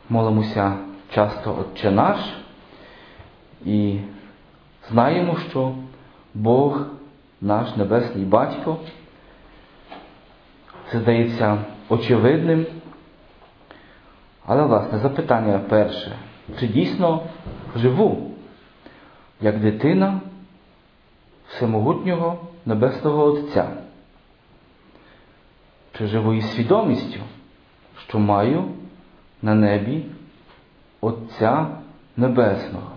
молимося часто «Отче наш» і знаємо, що Бог, наш Небесний Батько, це здається очевидним. Але, власне, запитання перше. Чи дійсно живу, як дитина Всемогутнього Небесного Отця? Чи живу із свідомістю, що маю на небі Отця Небесного?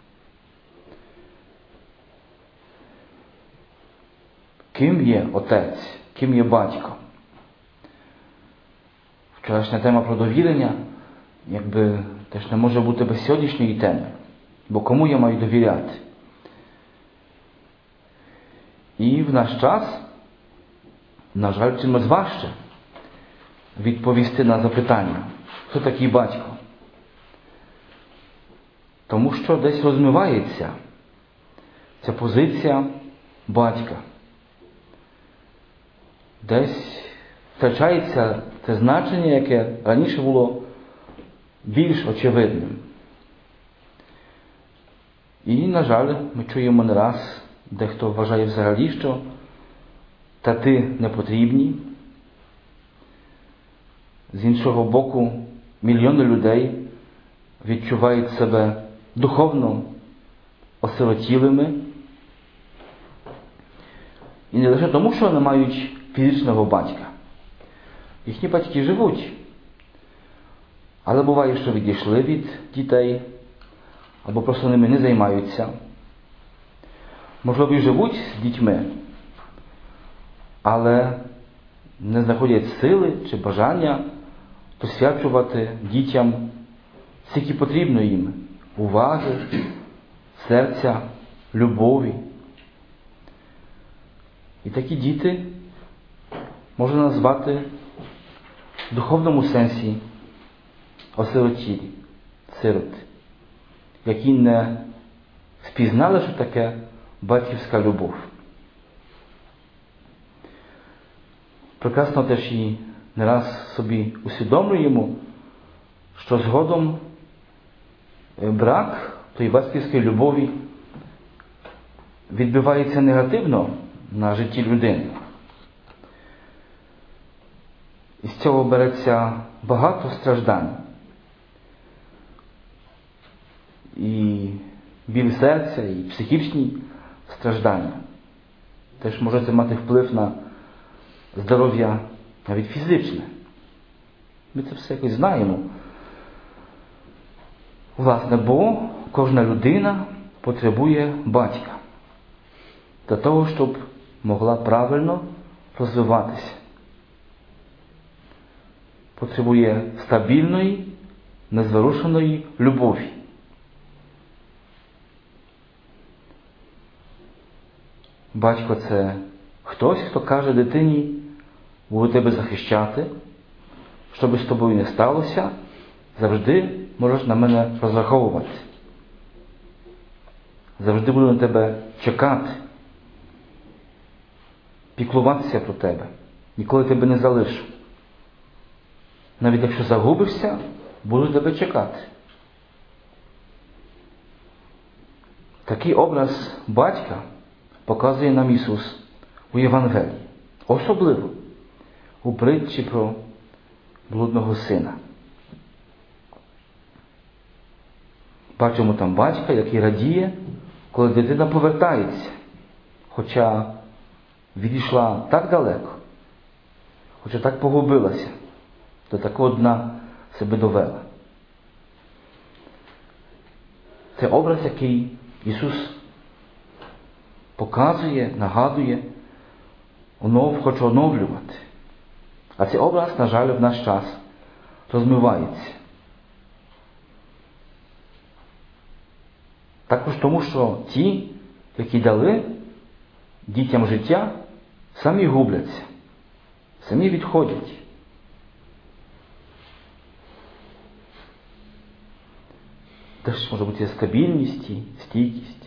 Ким є Отець? Ким є Батько? Вчорашня тема про довірення якби теж не може бути без сьогоднішньої теми. Бо кому я маю довіряти? І в наш час, на жаль, чимось важче відповісти на запитання, хто такий батько? Тому що десь розмивається ця позиція батька. Десь втрачається те значення, яке раніше було більш очевидним. І, на жаль, ми чуємо не раз, дехто вважає взагалі, що тати не потрібні. З іншого боку, мільйони людей відчувають себе духовно осиротілими. І не лише тому, що не мають фізичного батька. Їхні батьки живуть. Але буває, що відійшли від дітей, або просто ними не займаються. Можливо, і живуть з дітьми, але не знаходять сили чи бажання досвячувати дітям скільки потрібно їм уваги, серця, любові. І такі діти можна назвати в духовному сенсі осиротілі, сироти, які не впізнали, що таке батьківська любов. Прекрасно теж і не раз собі усвідомлюємо, що згодом брак тої батьківської любові відбивається негативно на житті людини. І з цього береться багато страждань. І біль серця, і психічні страждання. Теж може це мати вплив на здоров'я навіть фізичне. Ми це все якось знаємо. Власне, бо кожна людина потребує батька для того, щоб могла правильно розвиватися. Потребує стабільної, незворушеної любові. Батько – це хтось, хто каже дитині: буду тебе захищати, що би з тобою не сталося, завжди можеш на мене розраховувати. Завжди буду на тебе чекати, піклуватися про тебе, ніколи тебе не залишу. Навіть якщо загубишся, буду тебе чекати. Такий образ батька показує нам Ісус у Євангелії. Особливо у притчі про блудного сина. Бачимо там батька, який радіє, коли дитина повертається, хоча відійшла так далеко, хоча так погубилася, до такого дна себе довела. Це образ, який Ісус показує, нагадує, хоче оновлювати. А цей образ, на жаль, в наш час розмивається. Також тому, що ті, які дали дітям життя, самі губляться, самі відходять. Теж може бути стабільність, стійкість.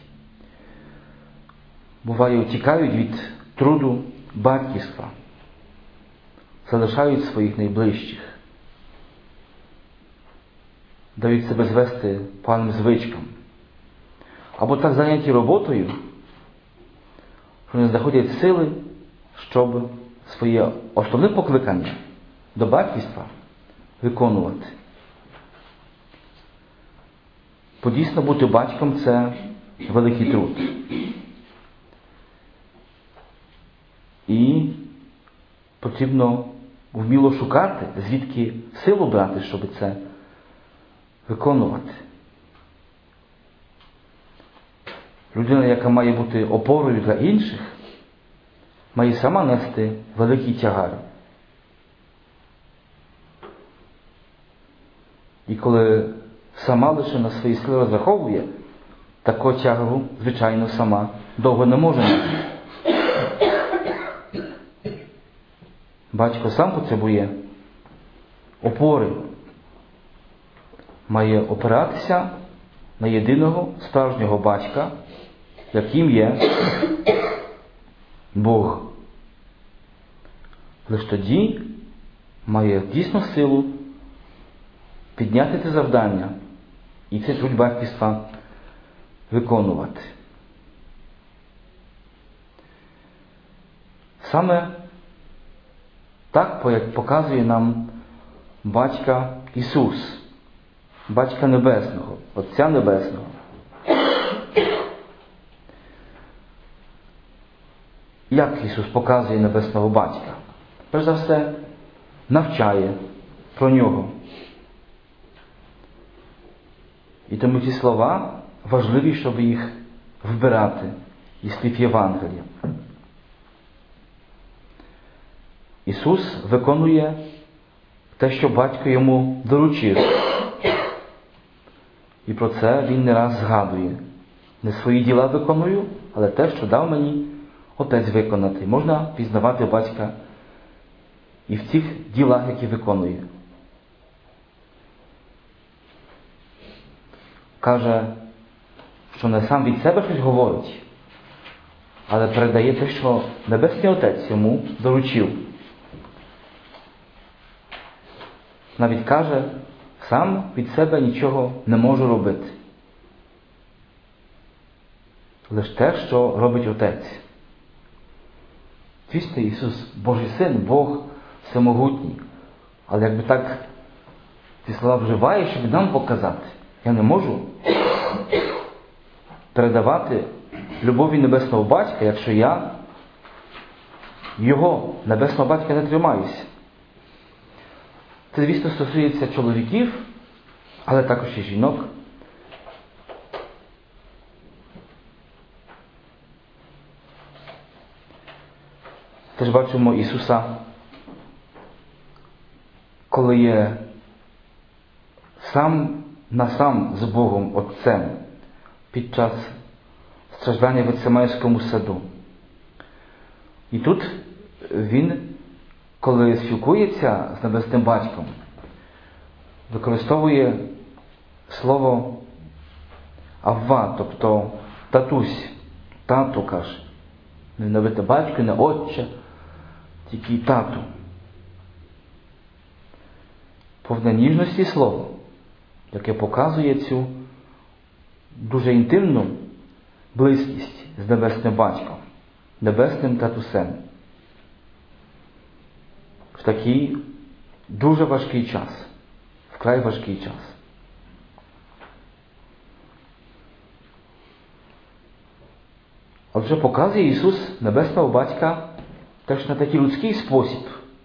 Буває, утікають від труду батьківства, залишають своїх найближчих. дають себе звести поганим звичкам. Або так зайняті роботою, що не знаходять сили, щоб своє основне покликання до батьківства виконувати. Бо дійсно бути батьком – це великий труд. І потрібно вміло шукати, звідки силу брати, щоб це виконувати. Людина, яка має бути опорою для інших, має сама нести великий тягар. І коли сама лише на свої сили розраховує, такого тягару, звичайно, сама довго не може нести. Батько сам потребує опори, має опиратися на єдиного справжнього батька, яким є Бог. Лише тоді має дійсно силу підняти це завдання і цей труд батьківства виконувати. Саме так показує нам Батька Ісус, Батька Небесного, Отця Небесного. Як Ісус показує Небесного Батька? Перш за все, навчає про Нього. І тому ці слова важливі, щоб їх вбирати із слів Євангелія. Ісус виконує те, що Батько йому доручив. І про це Він не раз згадує. Не свої діла виконую, але те, що дав мені Отець виконати. Можна пізнавати Батька і в цих ділах, які виконує. Каже, що не сам від себе щось говорить, але передає те, що Небесний Отець йому доручив. Навіть каже, сам від себе нічого не можу робити. Лише те, що робить Отець. Звісно, Ісус Божий Син, Бог всемогутній. Але якби так ці слова вживає, щоб нам показати, я не можу передавати любові Небесного Батька, якщо я Його, Небесного Батька, не тримаюся. Це, звісно, стосується чоловіків, але також і жінок. Теж бачимо Ісуса, коли є сам на сам з Богом Отцем під час страждання в Гециманському саду. І тут Він, коли спілкується з Небесним Батьком, використовує слово Авва, тобто татусь, тату, каже. Не навити батько, не отче, тільки тату. Повне ніжності слово, яке показує цю дуже інтимну близькість з Небесним Батьком, Небесним Татусем. В такий дуже важкий час, вкрай важкий час. Отже, показує Ісус Небесного Батька теж на такий людський спосіб.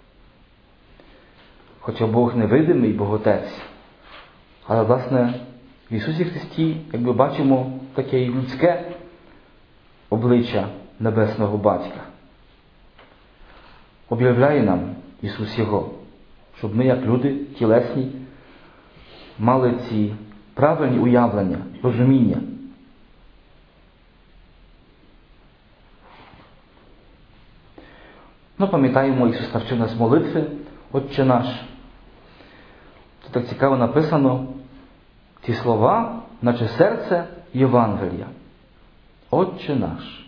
Хоча Бог невидимий, Бог Отець. Але, власне, в Ісусі Христі, як ми бачимо, таке людське обличчя Небесного Батька. Об'являє нам Ісус Його, щоб ми, як люди тілесні, мали ці правильні уявлення, розуміння. Пам'ятаємо, Ісус навчив нас молитви «Отче наш». Тут так цікаво написано ці слова, наче серце Євангелія. «Отче наш».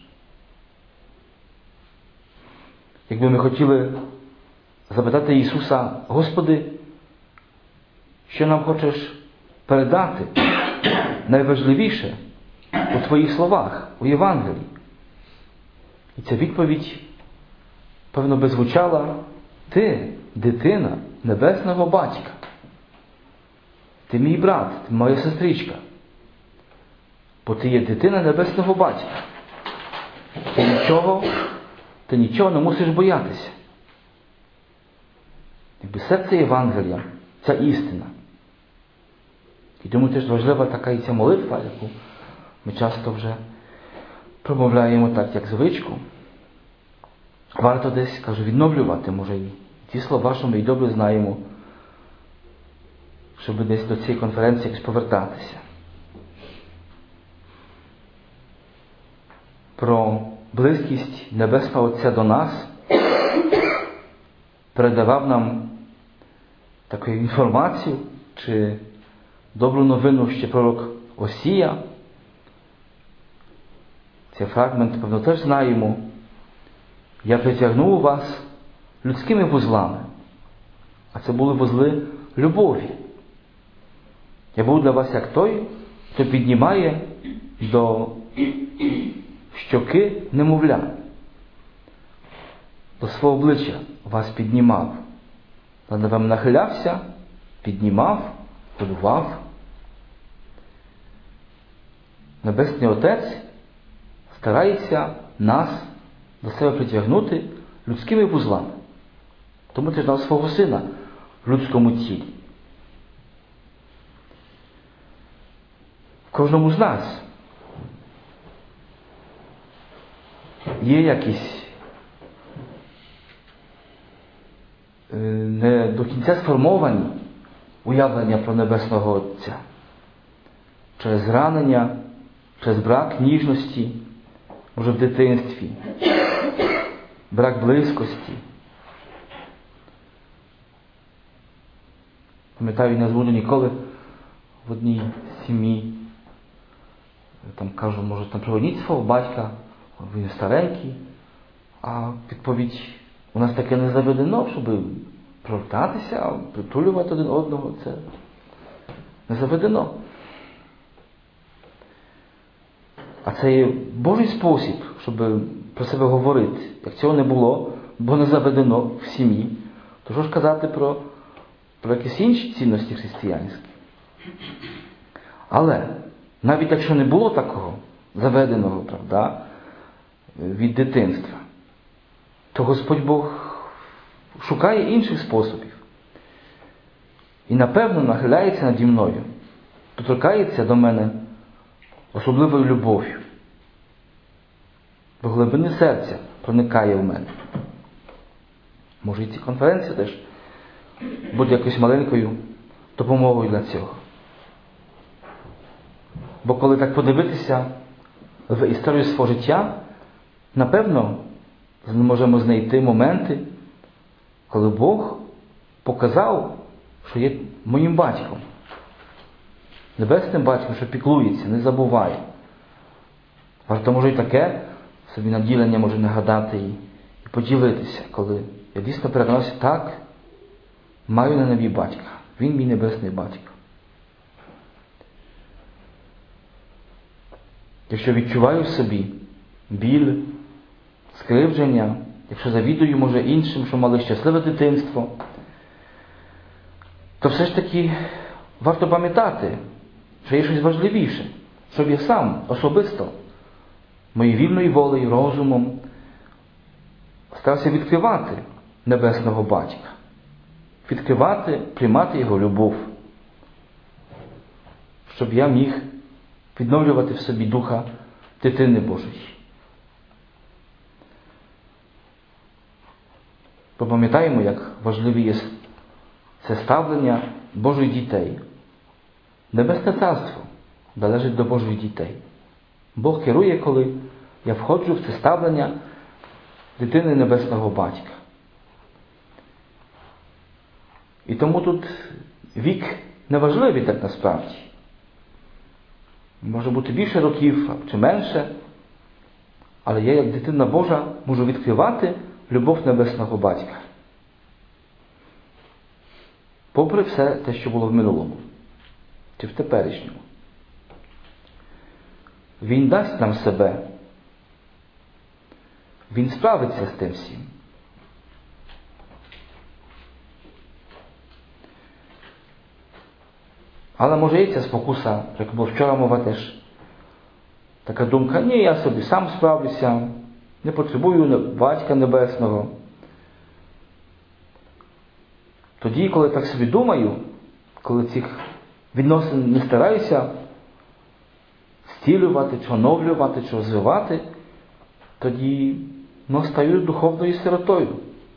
Якби ми хотіли запитати Ісуса: «Господи, що нам хочеш передати найважливіше у твоїх словах, у Євангелії. І ця відповідь, певно, би звучала: ти, дитина Небесного Батька. Ти мій брат, ти моя сестричка. Бо ти є дитина Небесного Батька. Ти нічого не мусиш боятися. Якби серце Євангелія, ця істина. І тому теж важлива така і ця молитва, яку ми часто вже промовляємо так, як звичку. Варто десь, кажу, відновлювати, може, і ті слова, що ми і добре знаємо, щоб десь до цієї конференції якось повертатися. Про близькість Небесного Отця до нас передавав нам таку інформацію, чи добру новину ще пророк Осія. Цей фрагмент, певно, теж знаємо. Я притягнув вас людськими вузлами. А це були вузли любові. Я був для вас як той, хто піднімає до щоки немовля. До свого обличчя вас піднімав. Над вами нахилявся, піднімав, годував. Небесний Отець старається нас до себе притягнути людськими вузлами. Тому ти ж дав свого Сина в людському тілі. В кожному з нас є якісь не до кінця сформовані уявлення про Небесного Отця. Через зранення, через брак ніжності, може в дитинстві, брак близькості. Пам'ятаю, не забуду ніколи в одній сім'ї, там кажу, може, там пригоніть свого батька, він старенький, а відповідь: у нас таке не заведено, щоб провертатися, притулювати один одного. Це не заведено. А це є Божий спосіб, щоб про себе говорити. Як цього не було, бо не заведено в сім'ї, то що ж казати про якісь інші цінності християнські? Але навіть якщо не було такого заведеного, правда, від дитинства, то Господь Бог шукає інших способів. І, напевно, нахиляється наді мною, доторкається до мене особливою любов'ю. До глибини серця проникає в мене. Може, і ці конференції теж будуть якоюсь маленькою допомогою для цього. Бо коли так подивитися в історію свого життя, напевно, ми можемо знайти моменти, коли Бог показав, що є моїм батьком. Небесним батьком, що піклується, не забуває. Варто, може, і таке собі наділення може нагадати і поділитися, коли я дійсно переконався: так, маю на небі батька. Він мій небесний батько. Якщо відчуваю в собі біль, скривдження, якщо завідую, може, іншим, що мали щасливе дитинство, то все ж таки варто пам'ятати, що є щось важливіше, щоб я сам особисто моєю вільною волею, розумом старався відкривати Небесного Батька. Відкривати, приймати Його любов. Щоб я міг відновлювати в собі духа дитини Божої. Попам'ятаємо, як важливе є це ставлення Божих дітей. Небесне Царство належить до Божих дітей. Бог керує, коли я входжу в це ставлення дитини Небесного Батька. І тому тут вік неважливий так насправді. Може бути більше років чи менше, але я, як дитина Божа, можу відкривати любов Небесного Батька. Попри все те, що було в минулому. чи в теперішньому. Він дасть нам себе. Він справиться з тим всім. Але може є ця спокуса, як було вчора мова теж, така думка, ні, я собі сам справлюся, не потребую Батька Небесного. Тоді, коли так собі думаю, коли цих відносин не стараюся зцілювати, чи оновлювати, чи розвивати, тоді стаю духовною сиротою.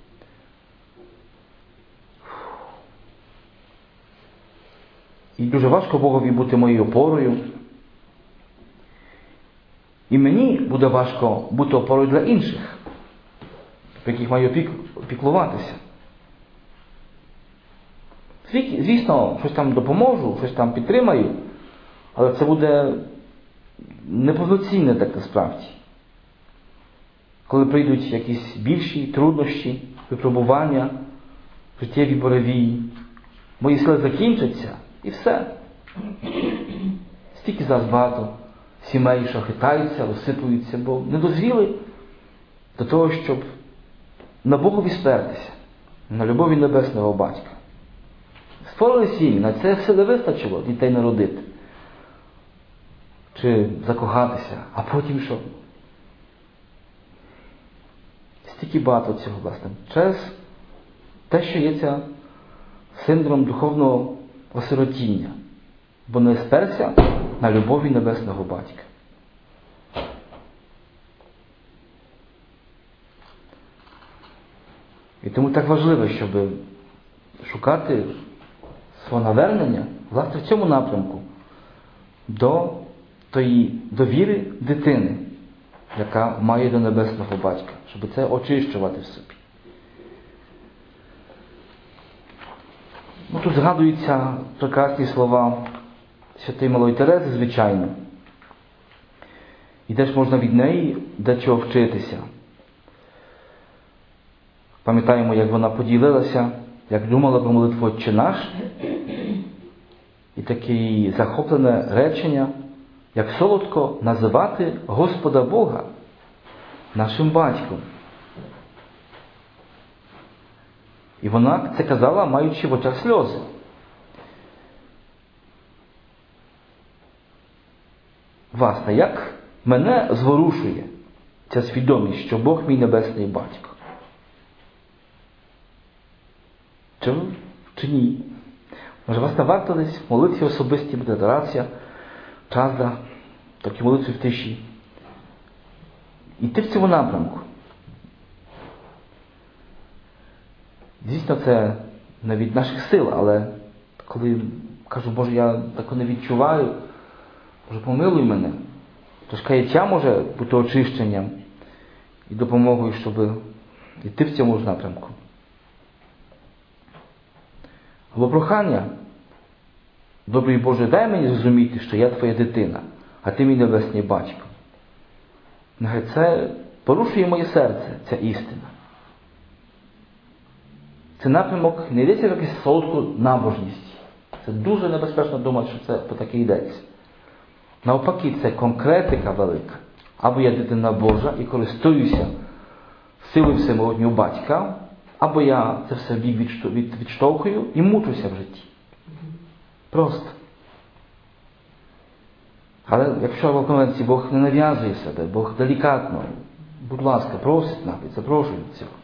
І дуже важко Богові бути моєю опорою. І мені буде важко бути опорою для інших, про яких маю піклуватися. Звісно, щось там допоможу, щось там підтримаю, але це буде неповноцінне так насправді. Коли прийдуть якісь більші труднощі, випробування, життєві буревії, мої сили закінчаться і все. Стільки зараз багато сімей, що хитаються, розсипуються, бо не дозріли до того, щоб на Богові спертися, на любові Небесного Батька. Створили сім'ї, на це все не вистачило дітей народити. Чи закохатися, а потім що? Стільки багато цього, власне. Через те, що є ця синдром духовного осиротіння, бо не сперся на любові Небесного Батька. І тому так важливо, щоб шукати свого навернення, власне, в цьому напрямку, до тої довіри дитини, яка має до Небесного Батька, щоб це очищувати в собі. Тут згадуються прекрасні слова Святої Малої Терези, звичайно. І теж можна від неї дечого вчитися. Пам'ятаємо, як вона поділилася, як думала про молитву «Отче наш», і таке захоплене речення, як солодко називати Господа Бога нашим батьком. І вона це казала, маючи в очах сльози. Власне, як мене зворушує ця свідомість, що Бог мій Небесний Батько? Чи ні? Може, власне, варто десь в молитві особисті буде адарація, чазда, такі молитви в тиші. Іти в цьому напрямку. Звісно, це не від наших сил, але коли кажу, Боже, я так не відчуваю, Боже, помилуй мене, тож каяття може бути очищенням і допомогою, щоб йти в цьому ж напрямку. Або прохання, добрий Боже, дай мені зрозуміти, що я твоя дитина, а ти мій Небесний Батько. Нехай це порушує моє серце, ця істина. Це напрямок не йдеться в якусь солодку набожність. Це дуже небезпечно думати, що це по таке йдеться. Навпаки, це конкретика велика. Або я дитина Божа і користуюся силою всемогутнього Батька, або я це все відштовхую і мучуся в житті. Просто. Але якщо в конвенції Бог не нав'язує себе, Бог делікатно, будь ласка, просить навіть, запрошує до цього.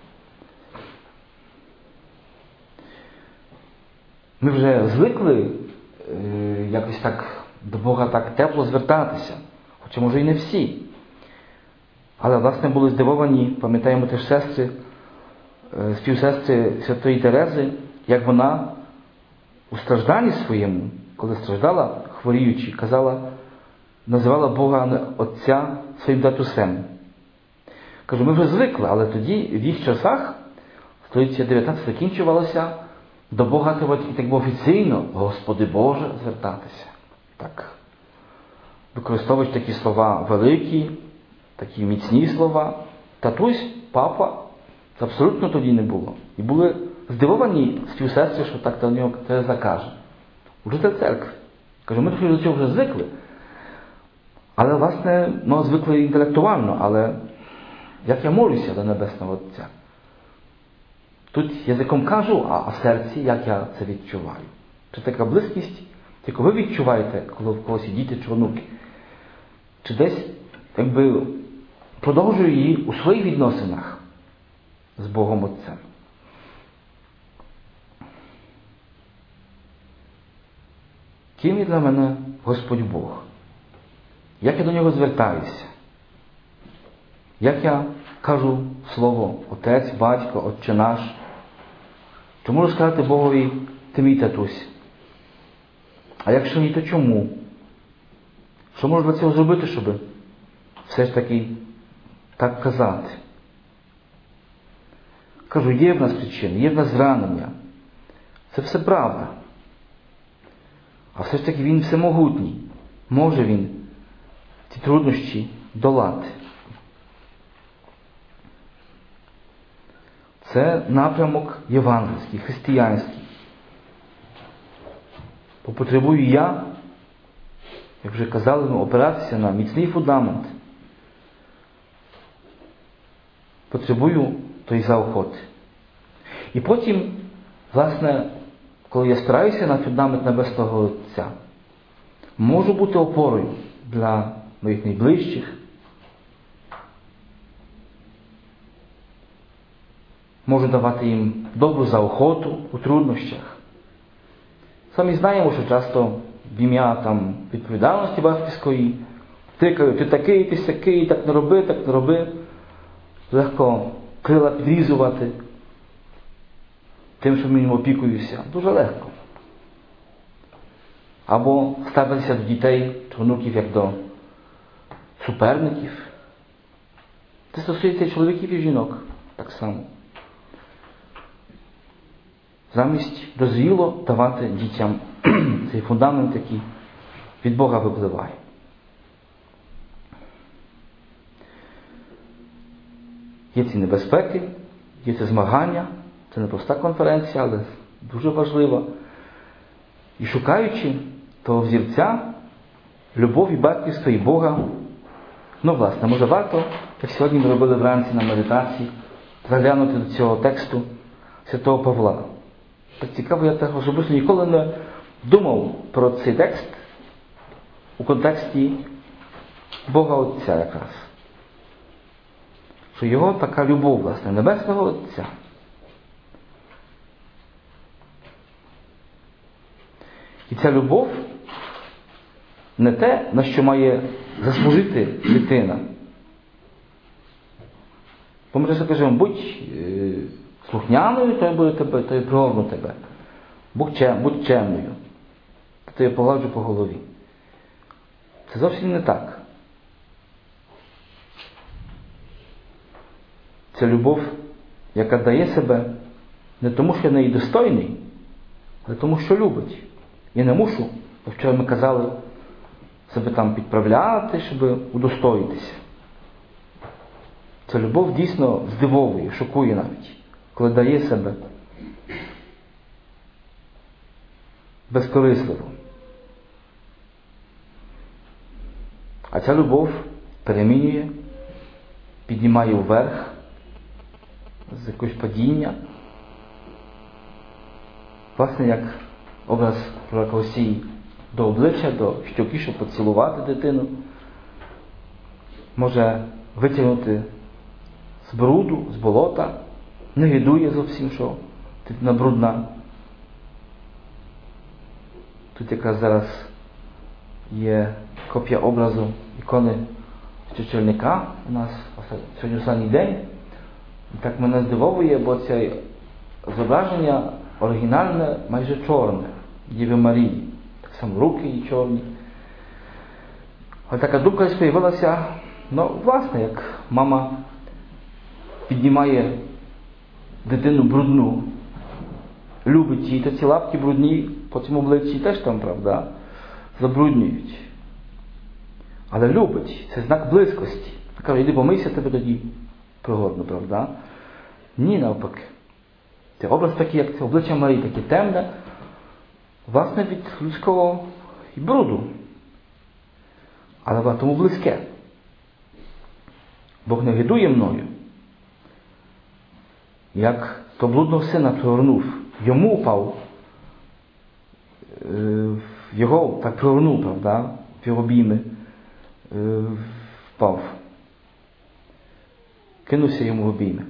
Ми вже звикли якось так до Бога так тепло звертатися, хоча може і не всі. Але, власне, були здивовані, пам'ятаємо теж сестри, співсестри Святої Терези, як вона у стражданні своєму, коли страждала, хворіючи, називала Бога Отця своїм татусем. Кажу, ми вже звикли, але тоді, в їх часах, століття 19 закінчувалося, до Бога треба тільки так офіційно, Господи Боже, звертатися. Так. Використовують такі слова великі, такі міцні слова. Татусь, папа, це абсолютно тоді не було. І були здивовані співсестри, що так до нього Тереза каже. Уже це церква. Кажу, ми трохи до цього вже звикли. Але, власне, звикли інтелектуально, але як я молюся до Небесного Отця? Тут язиком кажу, а в серці, як я це відчуваю. Чи така близькість, яку ви відчуваєте, коли в когось є діти чи онуки? Чи десь, продовжую її у своїх відносинах з Богом Отцем? Ким є для мене Господь Бог? Як я до Нього звертаюся? Як я кажу слово Отець, Батько, Отче наш? Чи можу сказати Богові, ти мій татусь? А якщо ні, то чому? Що можу для цього зробити, щоб все ж таки так казати? Кажу, є в нас причини, є в нас зранення. Це все правда. А все ж таки Він всемогутній. Може Він ці труднощі долати. Це напрямок євангельський, християнський. Бо потребую я, як вже казали, опиратися на міцний фундамент. Потребую тої заохоти. І потім, власне, коли я спираюся на фундамент Небесного Отця, можу бути опорою для моїх найближчих, можу давати їм добру заохоту у труднощах. Самі знаємо, що часто в ім'я відповідальності батьківської тикають, ти такий, ти сякий, так не роби, так не роби. Легко крила підрізувати тим, що ним опікуюся. Дуже легко. Або ставитися до дітей чи онуків як до суперників. Це стосується і чоловіків, і жінок так само. Замість дозвіло давати дітям цей фундамент, який від Бога випливає. Є ці небезпеки, є це змагання, це не проста конференція, але дуже важлива. І шукаючи того взірця, любові батьківства і Бога, власне, може варто, як сьогодні ми робили вранці на медитації, заглянути до цього тексту Святого Павла. Так цікаво, я так особисто ніколи не думав про цей текст у контексті Бога Отця якраз. Що його така любов, власне, Небесного Отця. І ця любов не те, на що має заслужити дитина. Бо ми часто кажемо, будь слухняною, то я буду тебе, то я пригорну тебе. Будь чемною, то я погладжу по голові. Це зовсім не так. Це любов, яка дає себе не тому, що я неї достойний, але тому, що любить. Я не мушу, як вчора ми казали, себе підправляти, щоб удостоїтися. Ця любов дійсно здивовує, шокує навіть, коли дає себе безкорисливо. А ця любов перемінює, піднімає вверх з якогось падіння. Власне, як образ пророка Осії до обличчя, до щоки, щоб поцілувати дитину, може витягнути з бруду, з болота, не гидує зовсім, що дитина брудна. Тут якраз зараз є копія образу ікони Чечільника у нас сьогодні останній день. І так мене здивовує, бо це зображення оригінальне, майже чорне, Діви Марії. Так само руки її чорні. Але така думка з'явилася, власне, як мама піднімає дитину брудну, любить її, то ці лапки брудні по цьому обличчі теж правда, забруднюють. Але любить, це знак близькості. Каже, іди помийся, тебе тоді пригорну, правда? Ні, навпаки. Це образ такий, як це обличчя Марії, таке темне, власне, від людського і бруду. Але в тому близьке. Бог не гидує мною. Як то блудного сина привернув, йому впав, його так привернув, правда, в його обійми впав. Кинувся йому в обійми.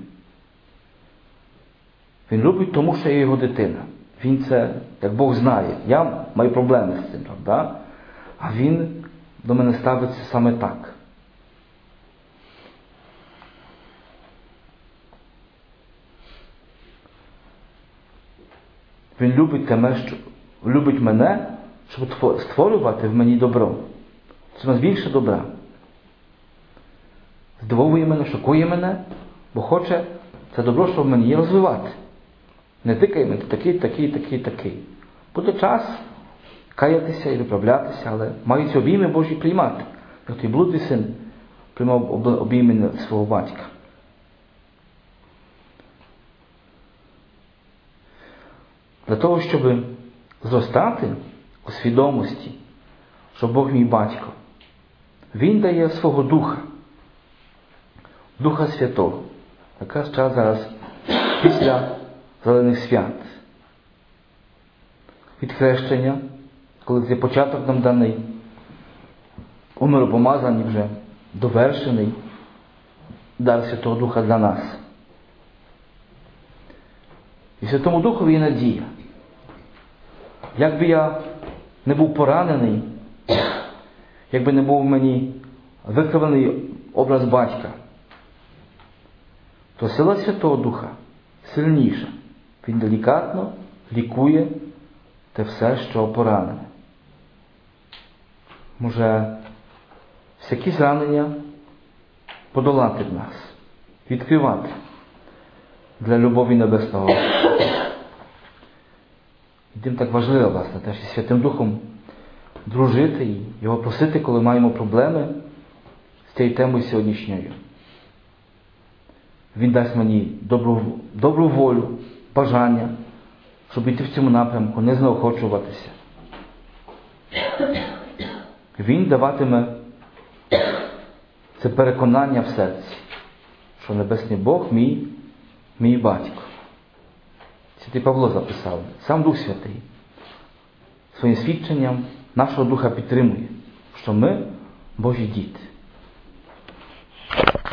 Він любить тому, що я його дитина. Він це, як Бог знає, я маю проблеми з цим, правда? А він до мене ставиться саме так. Він любить мене, щоб створювати в мені добро. Це нас більше добра. Здивовує мене, шокує мене, бо хоче це добро, що в мені є, розвивати. Не тикай мене, такий. Буде час каятися і виправлятися, але мають ці обійми Божі приймати. Як той блудний син приймав обійми свого батька. Для того, щоб зростати у свідомості, що Бог мій батько, Він дає свого Духа, Духа Святого. Якраз час зараз після зелених свят. Від хрещення, коли цей початок нам даний, у миропомазанні вже довершений дар Святого Духа для нас. І Святому Духові є надія. Якби я не був поранений, якби не був в мені викривлений образ батька, то сила Святого Духа сильніша. Він делікатно лікує те все, що поранене. Може всякі зранення подолати в нас, відкривати для любові Небесного. І тим так важливо, власне, теж із Святим Духом дружити і Його просити, коли маємо проблеми з цією темою сьогоднішньою. Він дасть мені добру волю, бажання, щоб йти в цьому напрямку, не знеохочуватися. Він даватиме це переконання в серці, що Небесний Бог мій батько. Святий Павло записав, сам Дух Святий своїм свідченням нашого духа підтримує, що ми Божі діти.